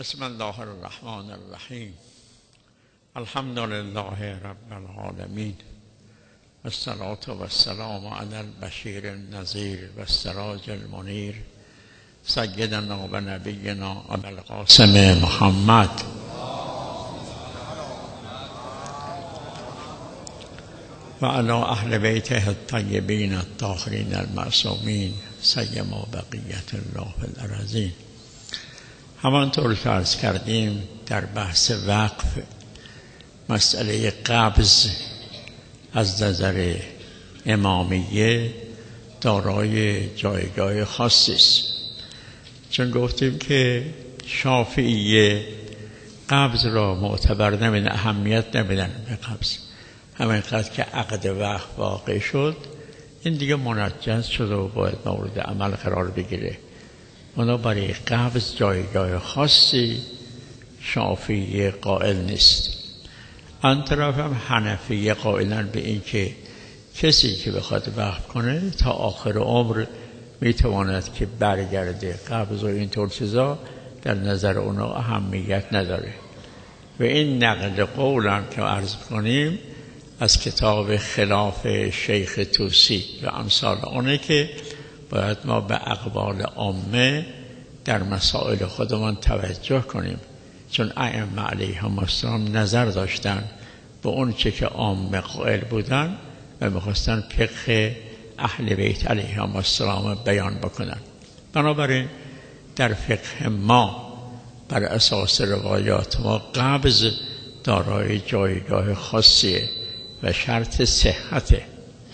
بسم الله الرحمن الرحیم. الحمد لله رب العالمین، والصلاة والسلام علی البشیر النذیر والسراج المنیر، سیدنا و نبینا ابی القاسم محمد و علی اهل بیته الطیبین الطاهرین المعصومین، سیما بقیت الله فی الارضین. همانطور که عرض کردیم در بحث وقف، مسئله قبض از نظر امامیه دارای جایگاه خاصی است، چون گفتیم که شافعیه قبض را معتبر نمیدن، اهمیت نمیدن به قبض. همینقدر که عقد وقف واقع شد این دیگه منجز شده و باید مورد عمل قرار بگیره. اونا برای قبض جایگاه خاصی شافعی قائل نیست. آن طرف هم حنفیه قائلن به این که کسی که بخواد وقف کنه تا آخر عمر میتواند که برگرده. قبض و اینطور چیزا در نظر اونا اهمیت نداره و این نقل قولن که عرض کنیم از کتاب خلاف شیخ توسی و امثال آنه که باید ما به اقوال عامه در مسائل خودمان توجه کنیم، چون ائمه علیهم السلام نظر داشتن به اون چه که عامه قائل بودن و میخواستن فقه اهل بیت علیهم السلام بیان بکنن. بنابراین در فقه ما بر اساس روایات ما قبض دارای جایگاه خاصیه و شرط صحته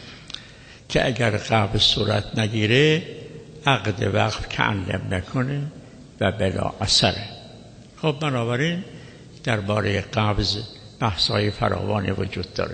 که اگر قبض صورت نگیره عقد وقف کعلم نکنه و بلا اثره. خب بنابراین درباره قبض بحث‌های فراوانی وجود داره.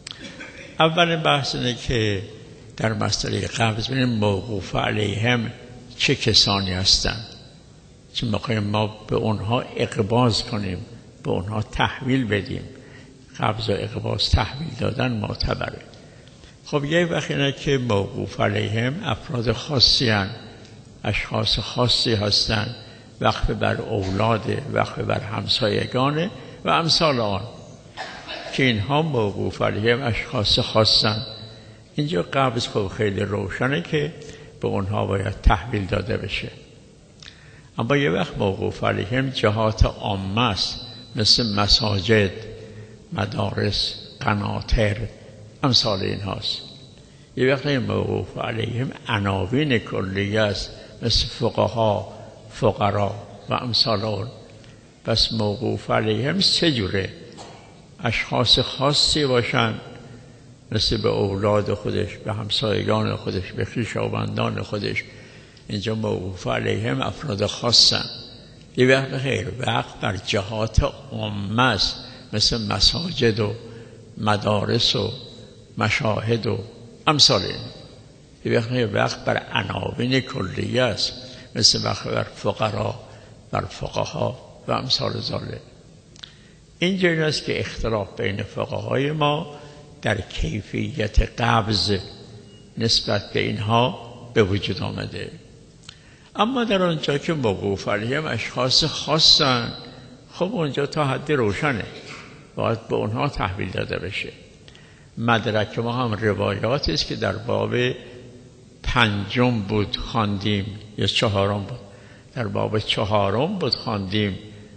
اول بحث اینه که در مسئله قبض ببینیم موقوف علیهم چه کسانی هستند، چون می‌خوایم ما به اونها اقباض کنیم، به اونها تحویل بدیم. قبض و اقباض تحویل دادن معتبره. خب یه وقت اینه که موقوف علیهم افراد خاصی هستند، اشخاص خاصی هستند، وقف بر اولاد، وقف بر همسایگان و امثال آن، که اینها موقوف علیهم اشخاص خاصند. اینجا قبض خب خیلی روشنه که به اونها باید تحویل داده بشه. اما یه وقت موقوف علیهم جهات عامه است، مثل مساجد، مدارس، قناطر، امثال این هاست. یه وقت موقوف علیهم عناوین کلیه است، مثل فقها، فقرا و امثال اون. پس موقوف علیهم سه جوره: اشخاص خاصی باشن، مثل به اولاد خودش، به همسایگان خودش، به خویشاوندان خودش، اینجا موقوف علیهم افراد خاصن. یه وقت غیر وقت بر جهات عامه است، مثل مساجد و مدارس و مشاهد و امثال این. یه وقت بر عناوین کلیه است، مثل وقت بر فقرا، بر فقها و امثال ذالک. اینجا این است که اختلاف بین فقهای ما در کیفیت قبض نسبت به اینها به وجود آمده. اما در آنجا که موقوف علیهم اشخاص خاصن، خب اونجا تا حد روشنه، باید به اونها تحویل داده بشه. مدرک ما هم روایاتی است که در باب 5 بود خواندیم یا 4 بود، در باب 4 بود خواندیم،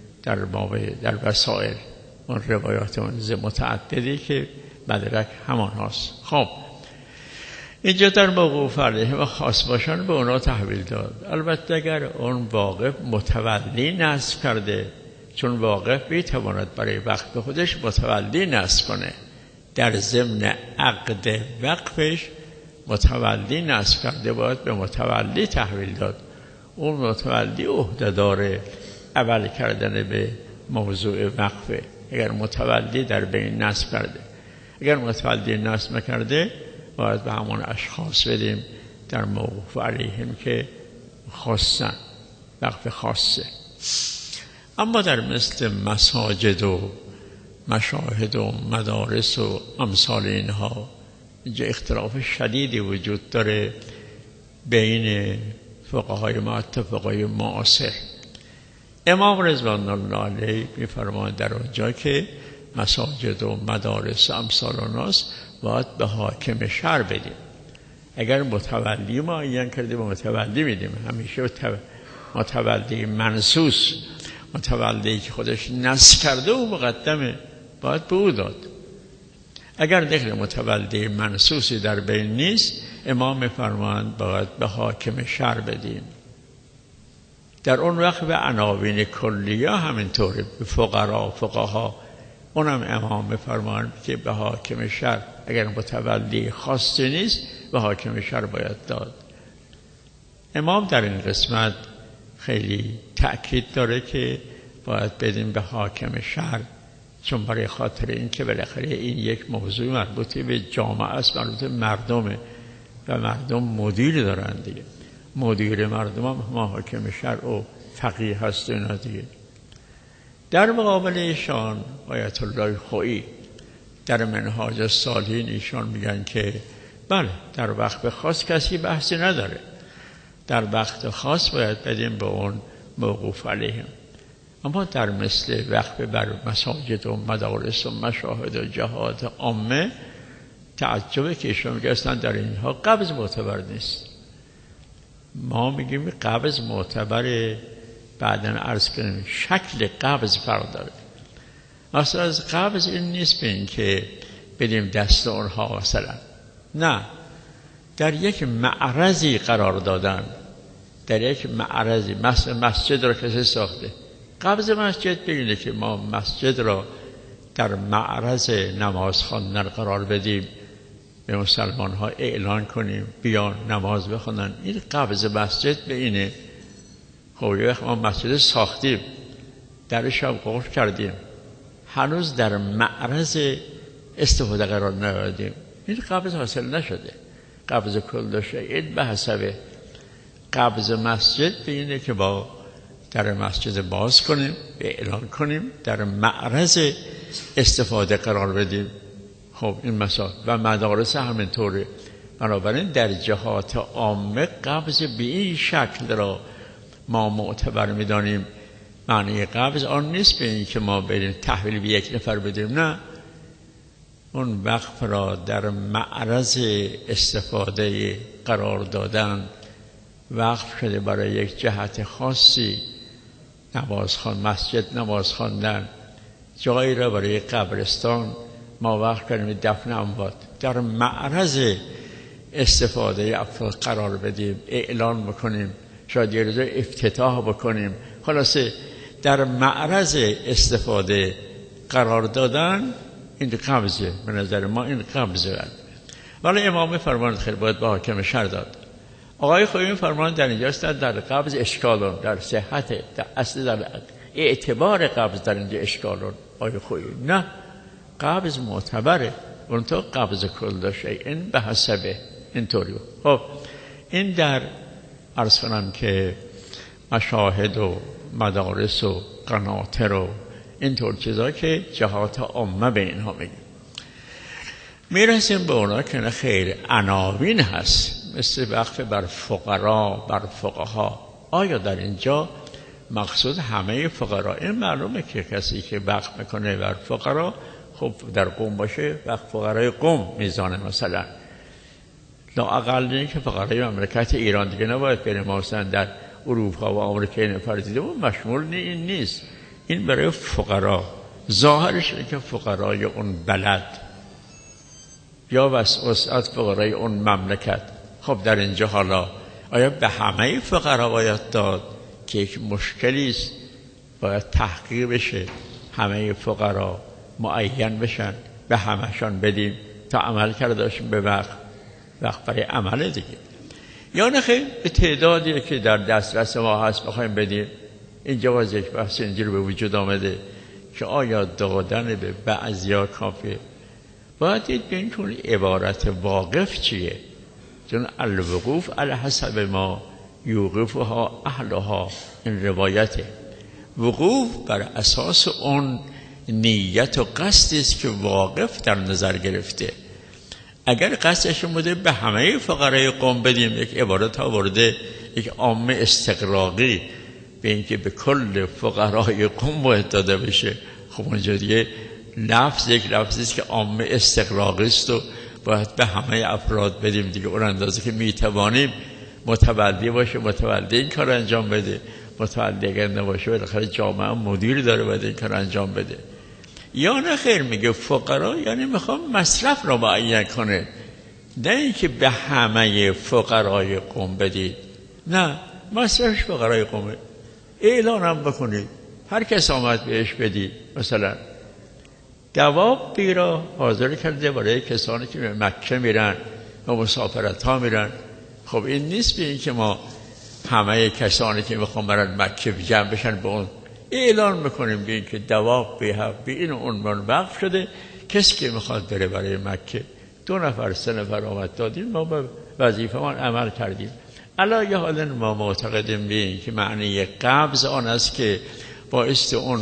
در وسائل اون روایات متعددی که مدرک همان هاست. خب اینجا در موقوف علیهم خاص باشن به اونا تحویل داد. البته اگر اون واقف متولی نصب کرده، چون واقف میتواند برای وقف خودش متولی نصب کنه، در ضمن عقد وقفش متولی نصب کرده، باید به متولی تحویل داد. اون متولی عهده‌دار عمل کردن به موضوع وقفه. اگر متولی در بین نصب کرده، اگر متولی نصب نکرده، باید به همون اشخاص بدیم در موقوف علیهم که خاصن، وقف خاصه. اما در مثل مساجد و مشاهد و مدارس و امثال اینها، اینجا اختلاف شدیدی وجود داره بین فقهای ما، فقهای معاصر. امام رضوان الله علیه می‌فرمایند در آنجا که مساجد و مدارس و امثال الناس باید به حاکم شهر بدیم. اگر متولی معین کردیم و متولی میدیم، همیشه متولی منسوس، متولی که خودش نص کرده و مقدمه، باید به او داد. اگر دخل متولی منسوسی در بین نیست، امام می‌فرمایند باید به حاکم شهر بدیم. در اون وقت به عناوین کلیه همینطوره، به فقرا، فقها، اونم امام می‌فرمایند که به حاکم شهر، اگر متولی خاصی نیست به حاکم شهر باید داد. امام در این قسمت خیلی تأکید داره که باید بدیم به حاکم شهر، چون برای خاطر این که بالاخره این یک موضوع مربوط به جامعه است، مربوط به مردمه و مردم مدیر دارن دیگه. مدیر مردم هم ما حاکم شهر و فقیه هست و اینا دیگه. در مقابل ایشان آیت الله خویی در منهاج الصالحین ایشان میگن که بله در وقت خاص کسی بحثی نداره، در وقت خاص باید بدیم به اون موقوف علیهم، اما در مثل وقت بر مساجد و مدارس و مشاهد و جهات عامه تعجبه که ایشان میگن در اینها قبض معتبر نیست. ما میگیم قبض معتبر، بعداً عرض کنیم شکل قبض فرق داره. اصلا از قبض این نیست به این که بدیم دست اونها مثلا، نه، در یک معرضی قرار دادن، در یک معرضی، مثل مسجد را کسی ساخته، قبض مسجد بگیره که ما مسجد را در معرض نماز خواندن قرار بدیم، به مسلمان ها اعلان کنیم بیان نماز بخونن، این قبض مسجد به اینه. خب یه وقت ما مسجد ساختیم، درش هم قفل کردیم، هنوز در معرض استفاده قرار ندادیم، این قبض حاصل نشده. قبض کل شیء به حسب قبض مسجد به اینه که با در مسجد باز کنیم، اعلان کنیم، در معرض استفاده قرار بدیم. خب این مسائل و مدارس همینطوره. بنابراین در جهات عامه قبض به این شکل را ما معتبر می‌دانیم. معنی قبض آن نیست به این که ما بریم تحویل به یک نفر بدیم، نه، اون وقف را در معرض استفاده قرار دادن، وقف شده برای یک جهت خاصی، مسجد نماز خواندن، جایی را برای قبرستان ما وقف کنیم دفن اموات، در معرض استفاده افراد قرار بدیم، اعلان بکنیم، شاید یه روز افتتاح بکنیم، خلاصه در معرض استفاده قرار دادن، این قبضه. به نظر ما این قبضه. ولی امام فرمان خیلی باید به حاکم شهر داد. آقای خویی فرمان در اینجا است در قبض اشکالون، در صحت، در اصل، در اعتبار قبض در اینجا اشکالون. آقای خویی نه، قبض معتبره، اون تو قبض کل شیء به حسبه، اینطوری. خب این در عرض کنم که مشاهد و مدارس و قناطر و اینطور چیزا که جهات عامه به اینها میگیم. میرسیم به اونا که خیر عناوین هست، مثل وقف بر فقرا، بر فقها. آیا در اینجا مقصود همه فقرا؟ این معلومه که کسی که وقف میکنه بر فقرا، خب در قوم باشه وقف فقرای قوم میزانه، مثلا لااقل این که فقرای مملکت ایران دیگه نباید بریم مثلا در اروپا و آمریکا نفر دیده و مشمول این نیست. این برای فقرا، ظاهرش اینه که فقرای اون بلد یا وسعت فقرای اون مملکت. خب در اینجا حالا آیا به همه فقرا باید داد که یک مشکلی است، باید تحقیق بشه، همه فقرا معین بشن، به همشان بدیم تا عمل کرداشون به وقت برای عمل دیگه، یا نه خیلی به تعدادی که در دسترس ما هست بخوایم بدیم. اینجا باز یک بحث اینجا رو به وجود آمده که آیا دادن به بعضیا کافیه؟ باید دید به این چون عبارت واقف چیه، چون الوقوف علی حسب ما یوقفها اهلها، این روایته. وقوف بر اساس اون نیت و قصدی است که واقف در نظر گرفته. اگر قصدش بوده به همه فقرای قوم بدیم، یک عبارت ها ورده، یک عام استقراقی به اینکه به کل فقرای قوم باید داده بشه. خب اونجا دیگه لفظ یک لفظی است که عامه استغراقی است و باید به همه افراد بدیم دیگه. اون اندازه که میتوانیم متولی باشه، متولی این کار انجام بده. متولی اگر نباشه بالاخره جامعه مدیر داره باید این کار انجام بده. یا نه خیر، میگه فقرا یعنی میخوام مصرف رو معین کنه، نه اینکه به همه فقرای قوم بدید، نه مصرفش فقرای قومه. اعلان هم بکنید، هر کس آمد بهش بدید. مثلا دوابی را حاضر کرده برای کسانی که به مکه میرن و مسافرت ها میرن. خب این نیست به این که ما همه کسانی که میخوان برن مکه جمع بشن به اون اعلان میکنیم به این که دواب به این عنوان وقف شده، کسی که میخواد بره برای مکه 2 نفر 3 نفر آمد دادیم، ما به وظیفه ما عمل کردیم. علی حال ما معتقدیم به این که معنی قبض آن است که باعث اون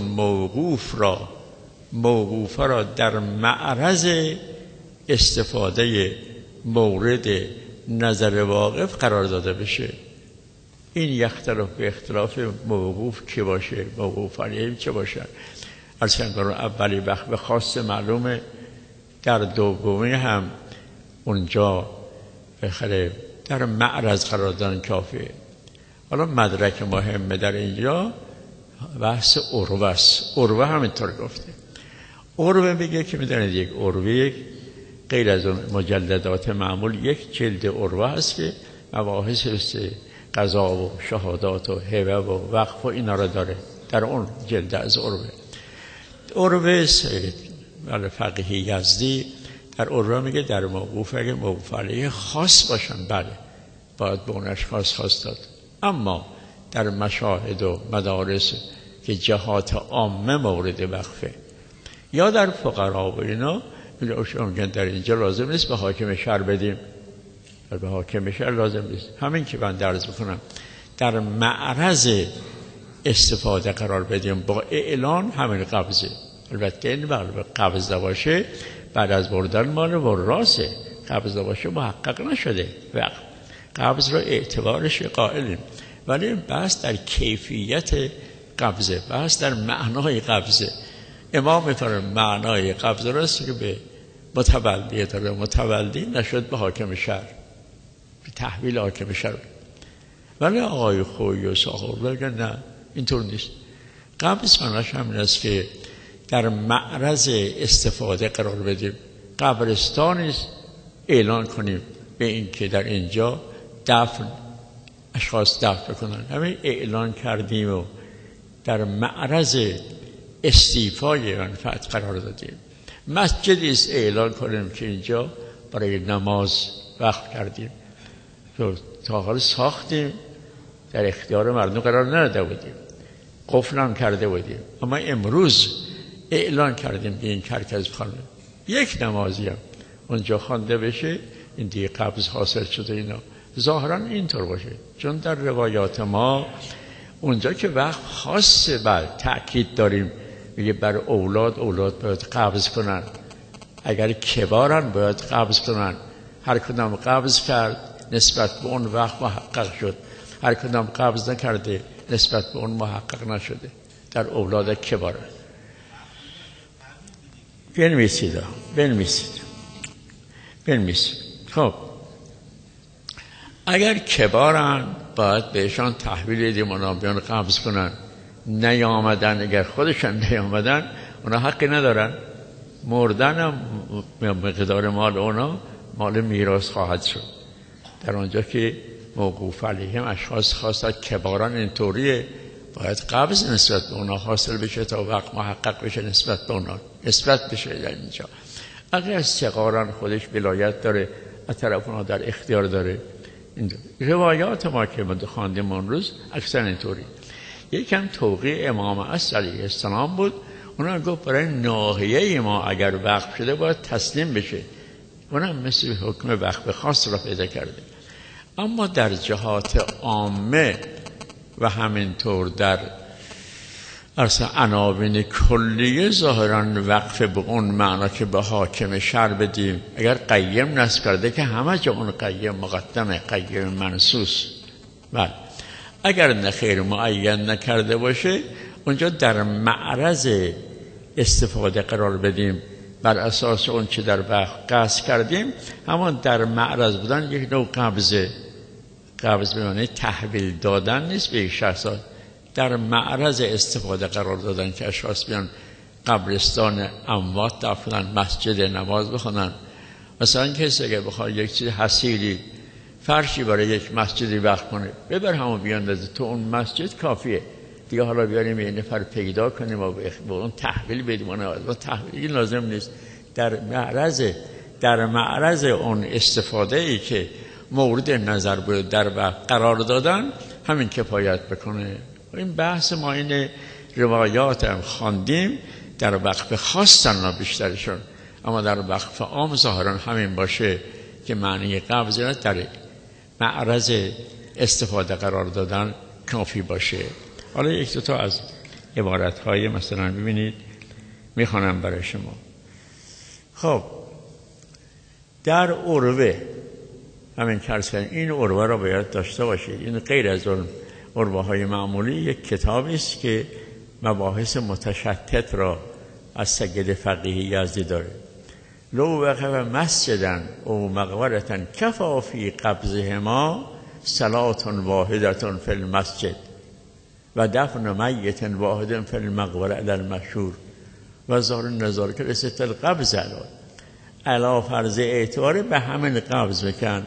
موقوفه را در معرض استفاده مورد نظر واقف قرار داده بشه. این یختلف به اختلاف موقوف که باشه، موقوف علیه چه باشه. ارسنگار اولی وقت خاص معلومه، در دومی هم اونجا بخره در معرض قرار دادن کافیه. حالا مدرک مهمه در اینجا بحث عروه است. عروه همینطور گفته. عروه میگه که میدونید یک عروه غیر از اون مجلدات معمول یک جلد عروه هست که مباحث قضا و شهادات و هبه و وقف و اینا را داره در اون جلد از عروه. عروه سید فقیه یزدی در عروه میگه در موقوف اگه موقوف علیه خاص باشن بله باید به اون اشخاص خاص داد، اما در مشاهد و مدارس که جهات عامه مورد وقفه یا در فقرا و اینا میگن در اینجا لازم نیست به حاکم شهر بدیم، به حاکم شهر لازم نیست. همین که من درس بکنم در معرض استفاده قرار بدیم با اعلان همین قبضه. البته این بقیه قبض باشه بعد از بردن مال وراسه، قبض باشه محقق نشده وقت قبض رو اعتبارش قائلیم، ولی بحث در کیفیت قبضه، بحث در معنای قبضه. امام میفرماید معنای قبضه راست که به متولی داره، متولی نشد به حاکم شهر، به تحویل حاکم شهر. ولی آقای خویی و ساخور بگن نه اینطور نیست. قبض معناش همین است که در معرض استفاده قرار بدیم. قبرستانی اعلان کنیم به این که در اینجا اشخاص دفن بکنن، همین اعلان کردیم و در معرض استیفای منفعت قرار دادیم. مسجدی است اعلان کنیم که اینجا برای نماز وقف کردیم، تا حال ساختیم در اختیار مردم قرار نداده بودیم، قفل هم کرده بودیم، اما امروز اعلان کردیم که این کرکز خانه یک نمازی هم اونجا خوانده بشه، این دیگه قبض حاصل شده. اینا ظاهرا اینطور باشه، چون در روایات ما اونجا که وقت خاصه تأکید داریم میگه بر اولاد باید قبض کنن، اگر کبارن باید قبض کنن. هر کدام قبض کرد نسبت به اون وقت محقق شد، هر کدام قبض نکرده نسبت به اون محقق نشده. در اولاد کبارن بنویسید. خب اگر کبارن باید بهشان تحویل بدیم، اونا بیان قبض کنن. نیامدن، اگر خودشان نیامدن اونا حقی ندارن، مردن هم مقدار مال اونا مال میراث خواهد شد. در آنجا که موقوف علیهم اشخاص خاصه کباران اینطوریه، باید قبض نسبت به اونا حاصل بشه تا وقت محقق بشه نسبت به اونا نسبت بشه. در اینجا اگر صغاران خودش ولایت داره از طرف اونا در اختیار داره. این روایات ما که ما خواندیم اون روز اکثر اینطوری. یکم توقیع امام عصر علیه السلام بود، اونا گفت برای ناحیه ما اگر وقف شده باید تسلیم بشه، اونم مثل حکم وقف خاص را پیدا کرده. اما در جهات عامه و همینطور در عناوین کلیه ظاهرا وقف به اون معنا که به حاکم شهر بدیم. اگر قیم نصب کرده که همه جا اون قیم مقدمه، قیم منصوص. بله. اگر نخیر معین نکرده باشه اونجا در معرض استفاده قرار بدیم، بر اساس اون چه در وقت قصد کردیم همان در معرض بودن یک نوع قبضه. قبض به معنی تحویل دادن نیست به یک شخص، در معرض استفاده قرار دادن که اشخاص بیان قبرستان اموات دفنن، مسجد نماز بخونن. مثلا کسی اگر بخواد یک چیز حصیری فرشی برای یک مسجدی وقف کنه ببر همون بیاندازه تو اون مسجد کافیه دیگه، حالا بیاریم یه نفر پیدا کنیم و به اون تحویل بدیم، اون تحویل لازم نیست. در معرض اون استفاده ای که مورد نظر بود در وقت قرار دادن همین کفایت بکنه. این بحث ما این روایات هم خواندیم در وقف خاص تنها بیشترشون، اما در وقف عام ظاهرا همین باشه که معنی قبض در معرض استفاده قرار دادن کافی باشه. حالا یک دو تا از عبارت‌های مثلا ببینید میخوانم برای شما. خب در عروه همین کرسن این عروه را باید داشته باشید. این غیر از اون عروه های معمولی یک کتابی است که مباحث متشتت را از سید فقیه یزدی داره. لو وقف مسجدن او مقبرتن کفا فی قبضهما صلاة واحدة فی المسجد و دفن میت واحد فی المقبره علی المشهور و زار نظار که رسیت القبض علا فرض اعتبار به همین قبض بکن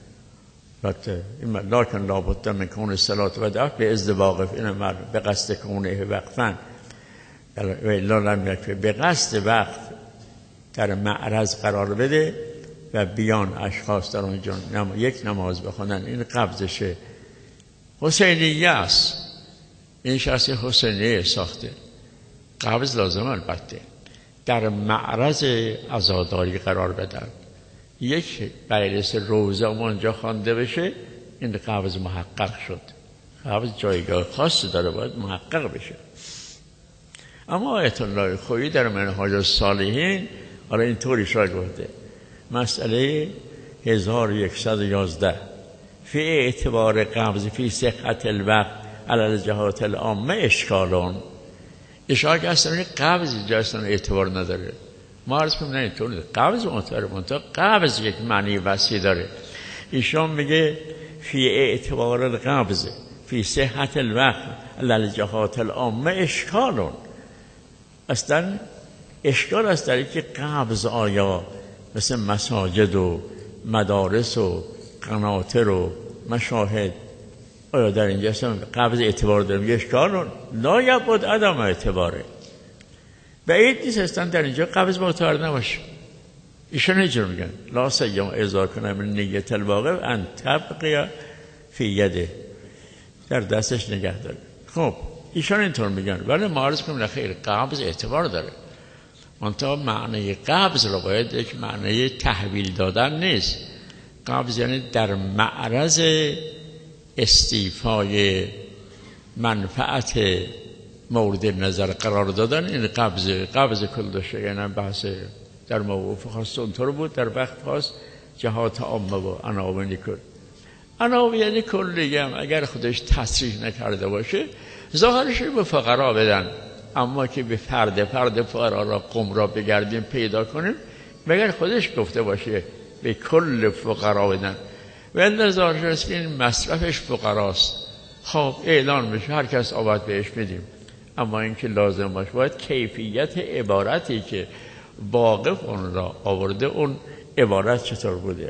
لکن لابد من کون الصلاة و دفن به ازدواقف این مرد به قصد کونه وقفن و الا لم یکفی به قصد وقت در معرض قرار بده و بیان اشخاص در اونجا یک نماز بخونن. این قبضشه. حسینیه است، این شخص حسینیه ساخته، قبض لازم البته در معرض عزاداری قرار بدن. یک بجلس روزه اونجا خوانده بشه این قبض محقق شد. قبض جایگاه خاصی داره، باید محقق بشه. اما آیت الله خویی در منهاج الصالحین حالا اینطوری شاید گفته مسئله 1111 فی اعتبار قبض فی صحت الوقت علی الجهات العامه اشکالون. اشاره که اصلا قبض اینجا اصلا اعتبار نداره. ما عرض کنیم نه اینطور نیست. قبض منطقه قبض یک معنی وسیع داره. ایشان میگه فی اعتبار القبض فی صحت الوقت علی الجهات العامه اشکالون. اصلا اشکال است در اینکه قبض آیا مثل مساجد و مدارس و قناطر و مشاهد آیا در اینجا قبض اعتبار داریم؟ اشکال لا یبعد عدم اعتباره. بعید نیست اصلا در اینجا قبض معتبر نباشه. ایشان اینجور میگن لا سیما اذا کنه من نیت الواقع ان تبقی فی یده، در دستش نگه داره. خب ایشان اینطور میگن، ولی ما عرض کنیم خیر قبض اعتبار داره. منتها معنی قبض رو باید یک معنی تحویل دادن نیست. قبض یعنی در معرض استیفای منفعت مورد نظر قرار دادن. این قبض کلش، یعنی بحث در موقف خاص اونطور بود، در وقت خاص جهات عامه و عناوین کل. عناوین یعنی کلی هم اگر خودش تصریح نکرده باشه ظاهرش به فقرا بدن، اما که به فرد فقرا را قم را بگردیم پیدا کنیم مگر خودش گفته باشه به کل فقرا بدن و اندر ظاهرش است که این مصرفش فقراست. خب اعلان بشه هر کس آباد بهش بدیم. اما این که لازم باشه باید کیفیت عبارتی که واقف اون را آورده اون عبارت چطور بوده.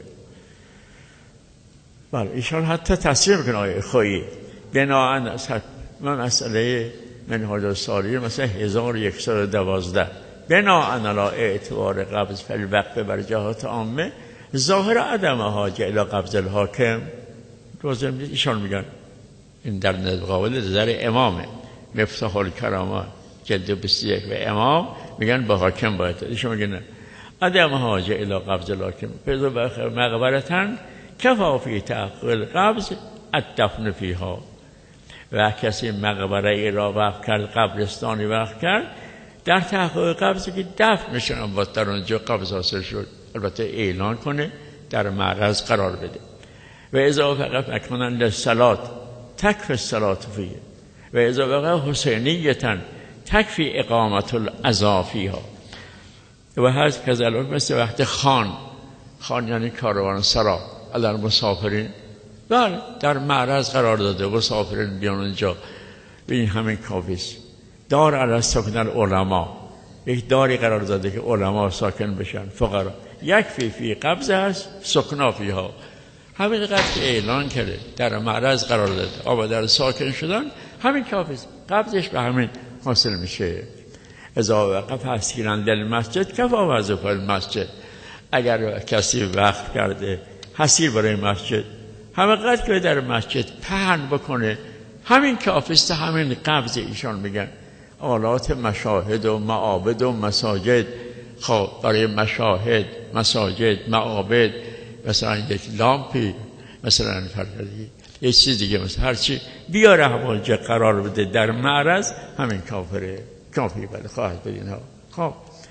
بله ایشان حتی تصریح میکنه آیه خویی بناهن من مسئله منهاج الصالحین مثلا 1112 بناهن علی اعتبار قبض فی الوقف بر جهات عامه ظاهر عدم حاجه الی قبض الحاکم. روزم ایشان میگن این در قابل نظر امامه مفتاح الکرامه جلد 21 و امام میگن با حاکم باید. ایشان میگن عدم حاجه الی قبض الحاکم فیضا مقبرتن کفا فی تحقق القبض الدفن فیها. و کسی مقبره ای را وقف کرد، قبرستانی وقف کرد، در تحقق قبضی که دفن میشن باید در اونجا قبض حاصل شد البته اعلان کنه، در معرض قرار بده. و اضافه فقط مکنن للصلات تکفی الصلاة فیه و اذا بقى حسینیتن تکفی اقامت العزا فیها. و هست کذالک مثل وقت خان یعنی کاروان سرا در مسافرین بله در معرض قرار داده مسافرین بیان اونجا به این همین کافیست. دار علی سکن العلماء یک داری قرار داده که علما ساکن بشن فقرا یکفی فی قبض هست سکنا فیها همین قدر که اعلان کرده در معرض قرار داده آبا در ساکن شدن همین کافیست قبضش به همین حاصل میشه. اذا وقف حسیرا للمسجد کفا وظیفه المسجد اگر کسی وقف کرده حسیر برای مسجد همه قدر که در مسجد پهن بکنه همین کافیست. همین قبض ایشان میگن آلات مشاهد و معابد و مساجد. خب برای مشاهد مساجد معابد مثلا یک لامپی مثلا فرقی یه چیز دیگه مثلا هرچی بیاره همونجا قرار بده در معرض همین کافی بله خواهد بدین ها. خب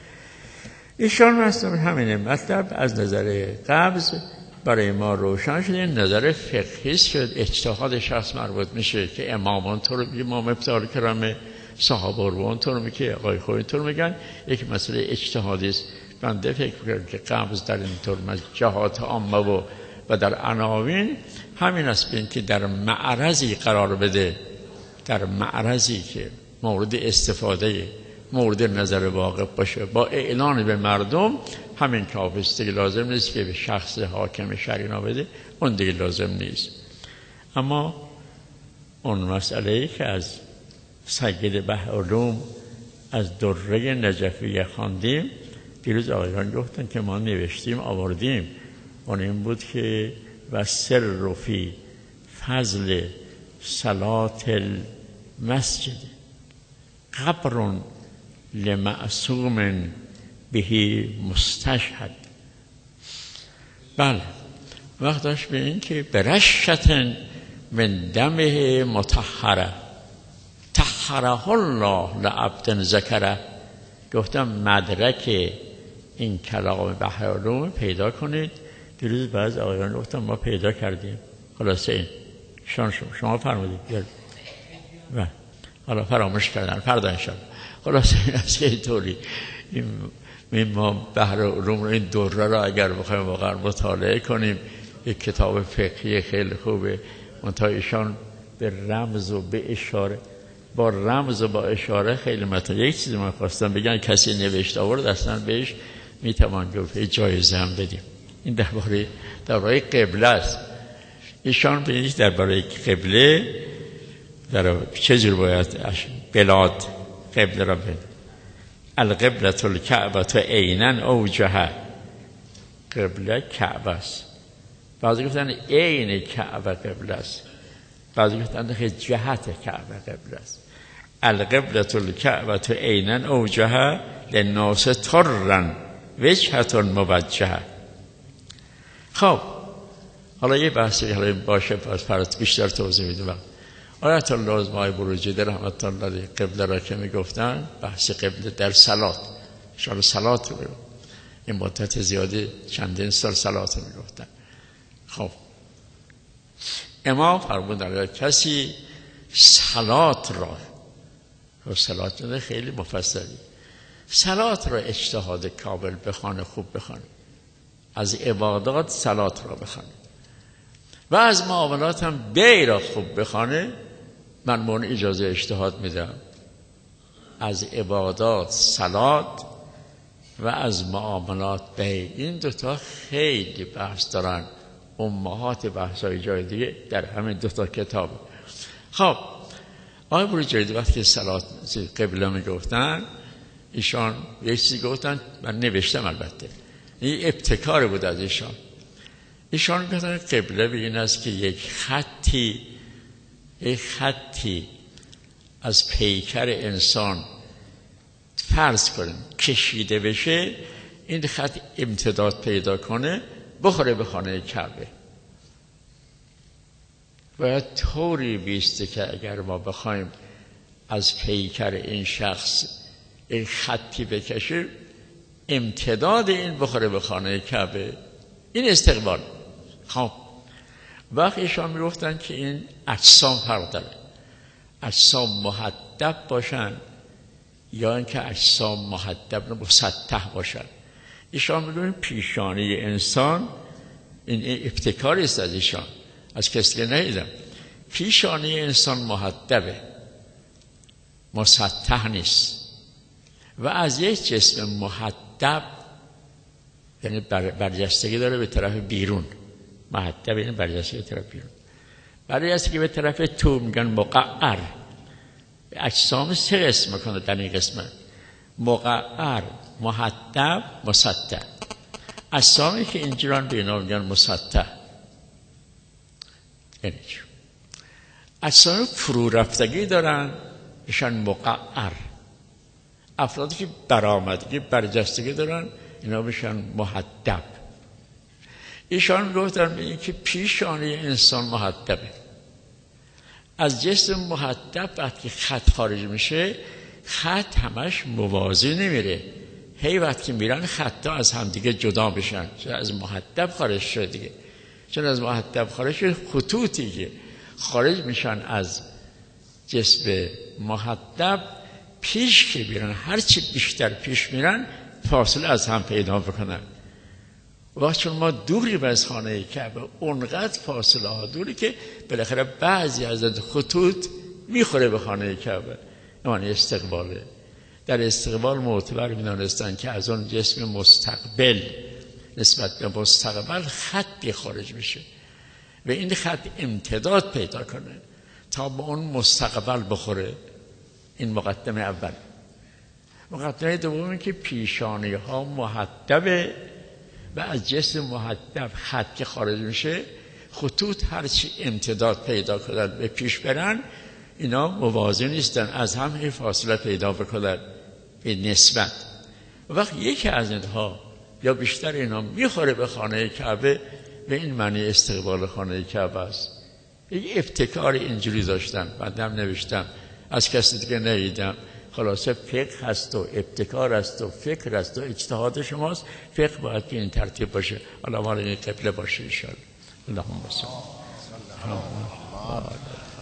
ایشان مثلا همین مطلب از نظر قبض برای ما روشن شده. نظر فقهی شد اجتهاد شخص مربوط میشه که امامان طور امام ابطال کرامه صحابه روان طور میگه آقای خوی طور میگن یک مسئله اجتهادی است. بنده فکر میکنم که قبض در این طور جهات عامه و در عناوین همین است که در معرضی قرار بده در معرضی که مورد استفاده مورد نظر واقع باشه با اعلان به مردم همین کافیست. دیگه لازم نیست که به شخص حاکم شریعه بده اون دیگه لازم نیست. اما اون مسئله‌ای که از سید بهرالعلوم از دره نجفیه خواندیم دیروز آقایان گفتن که ما نوشتیم آوردیم اون این بود که و سر فی فضل صلات المسجد قبر لمعصوم بهی مستشهد. بله وقتش به این که برشت من دمه مطهره طهره الله لعبد ذکره. گفتم مدرک این کلام بهرالعلوم پیدا کنید. دیروز بعض آقایان گفتم ما پیدا کردیم خلاصه این شما فرمودید و حالا فراموش کردن فردا انشاءالله. خلاصه این از که اینطوری ما بهرالعلوم رو این دوره رو اگر بخوایم واقعا مطالعه کنیم یک کتاب فقهی خیلی خوبه. منتها ایشان به رمز و به اشاره با رمز و با اشاره خیلی مطالعه. یک چیزی من خواستم بگم کسی نوشته آورد اصلا بهش میتوان گفت جایزه هم بدیم. این درباره قبله است. ایشان ببینید درباره قبله در چه جور باید بلاد قبله را ببین. القبله الکعبه عینا او جهه. قبله کعبه است. بعضی گفتن عین کعبه قبله است. بعضی گفتن که جهت کعبه قبله است. القبله الکعبه عینا او جهه للناس طرا وجهه موجهه. خب حالا یه بحثی حالا باشه فرات بیشتر توضیح میدم. آیت الله عظمای بروجردی رحمت الله علیه قبله را که میگفتن بحث قبله در صلات شامل صلات رو این مدت زیادی چندین سال صلات رو میگفتن. خب امام فرمودن کسی صلات را صلات خیلی مفصلی صلات را اجتهاد کامل بخونه خوب بخونه از عبادات صلات را بخونه و از معاملات هم بیع را خوب بخونه من من اجازه اجتهاد میدم. از عبادات صلات و از معاملات بیع این دوتا خیلی بحث دارن امهات بحثای جای دیگه در همین دوتا کتاب. خب آقای بروجردی وقتی صلات قبله میگفتن ایشان یک چیزی گفتن من نوشتم البته این ابتکار بود از ایشان گفتن قبله به این است که یک خطی از پیکر انسان فرض کنیم کشیده بشه این خط امتداد پیدا کنه بخوره به خانه کعبه. باید طوری بیسته که اگر ما بخوایم از پیکر این شخص این خطی بکشه امتداد این بخوره به خانه کعبه. این استقبال. خب وقت ایشان میگفتن که این اجسام فرق داره، اجسام محدب باشن یا اینکه اجسام محدب مسطح باشن. ایشان میگن پیشانی انسان، این ابتکاری است از ایشان، از کسی که ندیدم، پیشانی انسان محدبه، مسطح نیست. و از یک جسم محدب یعنی برجستگی داره به طرف بیرون، محدب یعنی برجستگی به طرف بیرون، برجستگی به طرف تو میگن مقعر. اجسام سه قسم میکنه در این قسمت: مقعر، محدب، مسطح. اجسامی که اینجوران به اینا میگن مسطح. یعنی چی؟ اجسام فرو رفتگی دارن ایشان مقعر. افرادی که برآمدگی برجستگی دارن اینا بشن محدب. ایشان گفتن این که پیشانی انسان محدبه. از جسم محدب وقتی خط خارج میشه، خط همش موازی نمیره، هی وقتی میرن خطا از همدیگه جدا بشن، چون از محدب خارج شد دیگه. چون از محدب خارج شد، خطوطی که خارج میشن از جسم محدب پیش که بیرن، هرچی بیشتر پیش میرن فاصله از هم پیدا بکنن. وقتی چون ما دوری از خانه کعبه، اونقدر فاصله ها دوری که بالاخره بعضی از خطوط میخوره به خانه کعبه. یعنی استقباله. در استقبال معتبر میدانستن که از اون جسم مستقبل نسبت به مستقبل خطی خارج میشه و این خط امتداد پیدا کنه تا به اون مستقبل بخوره. این مقدمه اول. مقدمه دوم که پیشانی ها محدبه و از جسم محدب خط که خارج میشه، خطوط هرچی امتداد پیدا کنن به پیش برن، اینا موازی نیستن، از هم فاصله پیدا بکنن به نسبت. وقت یکی از اینها یا بیشتر اینا میخوره به خانه کعبه، به این معنی استقبال خانه کعبه است. یک ابتکار اینجوری داشتن، بعدم نوشتم، از کسی دیگه ندیدم. خلاصه فقه هست و ابتکار هست و فکر هست و اجتهاد شماست. فقه باید که این ترتیب باشه. الله مال این قبله باشه ان شاء الله. اللهم صل